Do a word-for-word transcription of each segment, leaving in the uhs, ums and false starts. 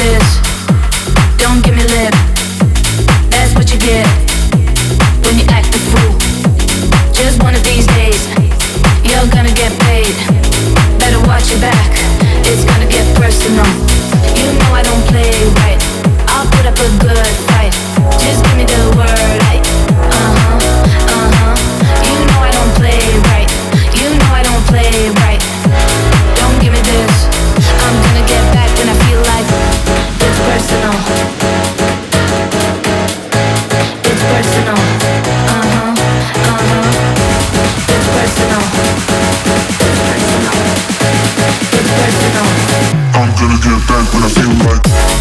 this, don't give me lip. That's what you get when you act a fool. Just one of these days, you're gonna get paid. Better watch your back, it's gonna get personal. You know I don't play right, I'll put up a good fight. Just give me the word, I, uh-huh, uh-huh. You know I don't play right, you know I don't play right. Don't give me this, I'm gonna get back when I feel like it's personal. It's personal, uh-huh, uh-huh. It's personal. It's personal. It's personal. I'm gonna get back when I feel like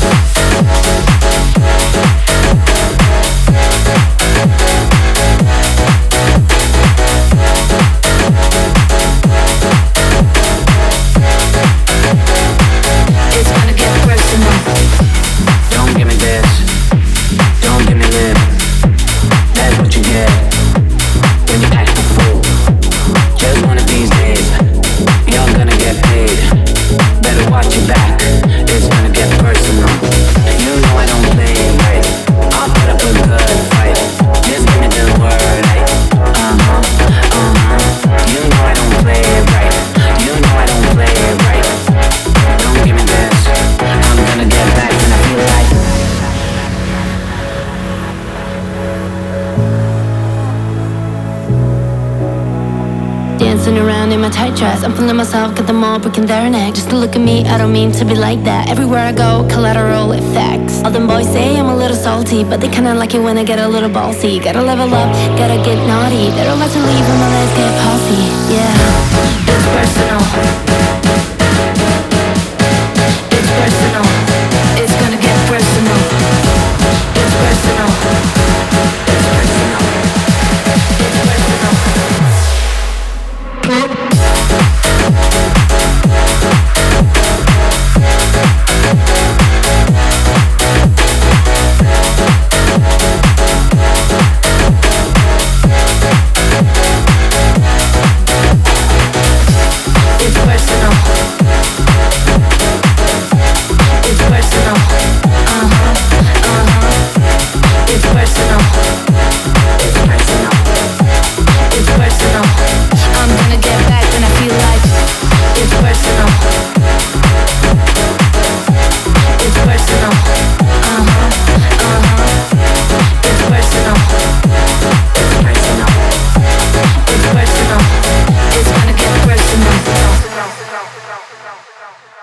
it's gonna get personal. Don't give me this, don't give me lip. That's what you get when you act a fool. Just one of these days, you're gonna get paid. Better watch your back, it's gonna get personal. You know I don't play right, I'll put up a good fight. Just give me the word, like, uh-huh, uh-huh. You know I don't play right, you know I don't play right. Don't give me this, I'm gonna get back when I feel like. Dancing around in my tight dress, I'm feeling myself, got them all breaking their neck. Just to look at me, I don't mean to be like that. Everywhere I go, collateral effects. All them boys say I'm a little salty, but they kinda like it when I get a little ballsy. Gotta level up, gotta get naughty. They're about to leave when my legs get possy. Yeah, it's personal. It's personal. It's gonna get personal. It's personal. It's personal. It's personal. It's personal. It's personal. Uh-huh, uh-huh. It's personal. It's personal. It's personal. I'm gonna get back when I feel like it's personal. It's personal. Uh-huh, uh-huh. It's personal. It's personal. It's personal. It's gonna get personal.